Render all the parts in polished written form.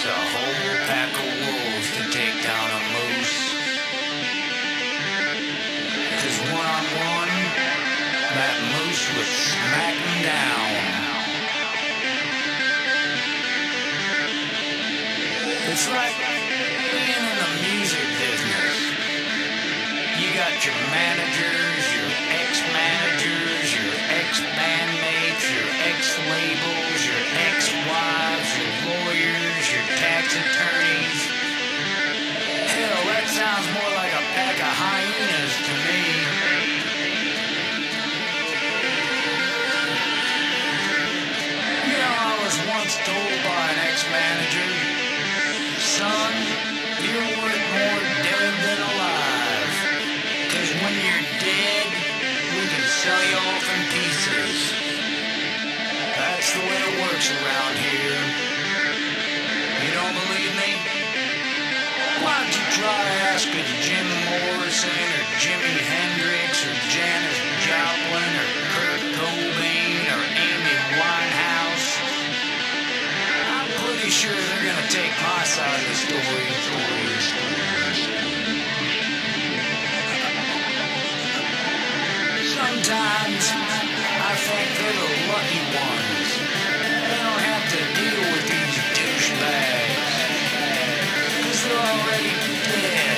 a whole pack of wolves to take down a moose. 'Cause one-on-one, that moose would smack him down. It's like being in the music business. You got your managers, your ex-managers, your ex-bandmates, your ex-labels, your ex-wives, your lawyers, your tax attorneys. Hell, that sounds more like a pack of hyenas to me. You know, I was once told by an ex-manager, son, you're worth more dead than alive. 'Cause when you're dead, we can sell you off in pieces. That's the way it works around here. You don't believe me? Why don't you try asking Jim Morrison or Jimi Hendrix or Janis Joplin or Kurt Cobain or Amy Winehouse? I'm pretty sure they're gonna take my side of the story. Sometimes I think they're the lucky ones. They don't have to deal with these douchebags. 'Cause they're already dead.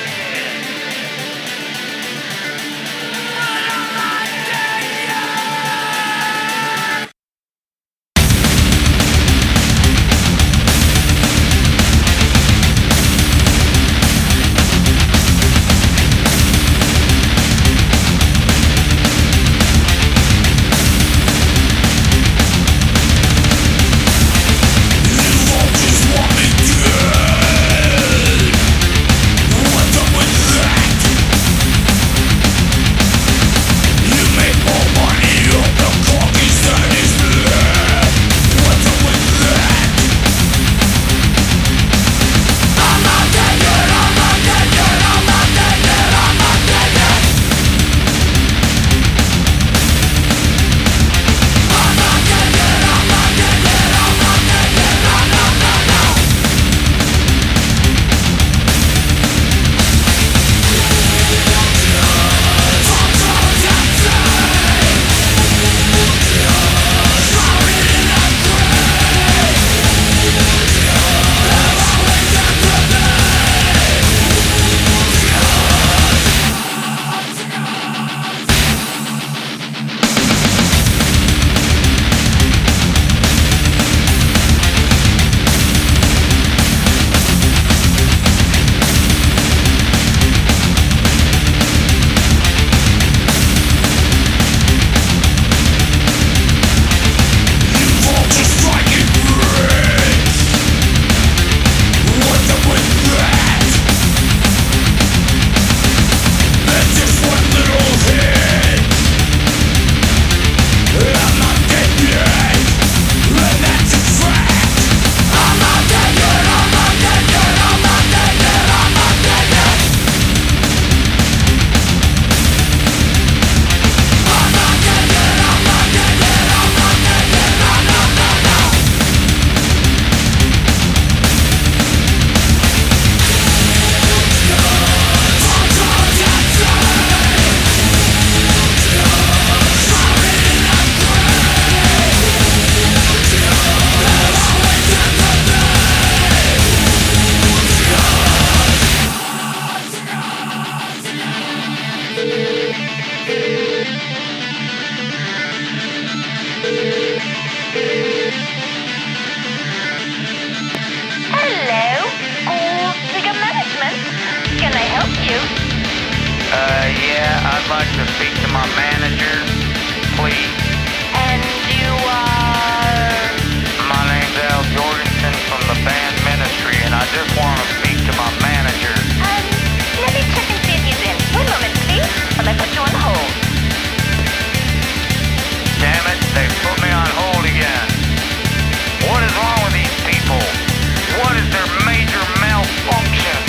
I'd like to speak to my manager, please. And you are? My name's Al Jorgensen from the band Ministry, and I just want to speak to my manager. Let me check and see if he's in. One moment, please, while I put you on hold. Damn it, they put me on hold again. What is wrong with these people? What is their major malfunction?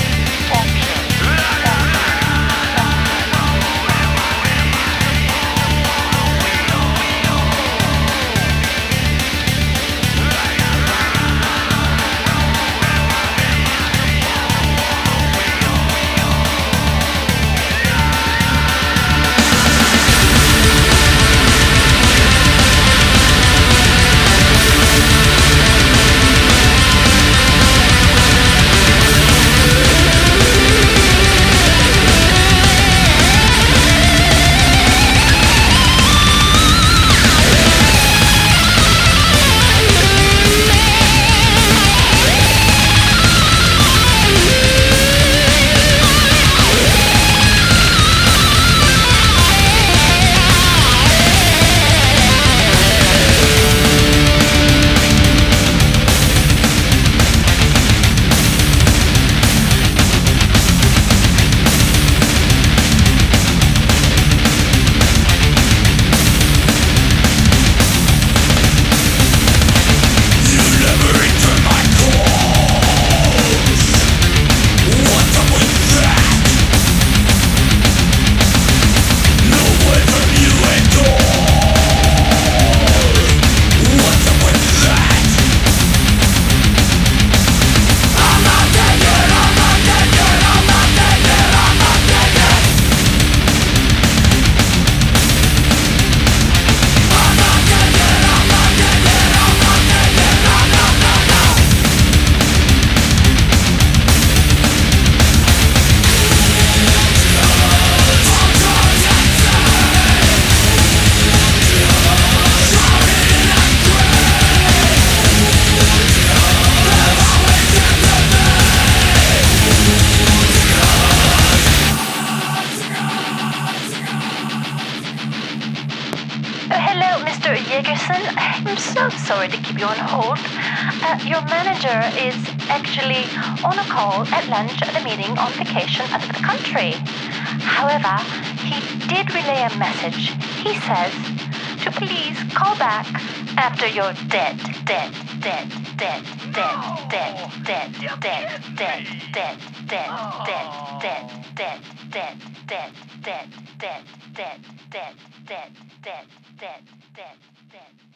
So sorry to keep you on hold. Your manager is actually on a call at lunch at a meeting on vacation out of the country. However, he did relay a message. He says to please call back after you're dead. Dead.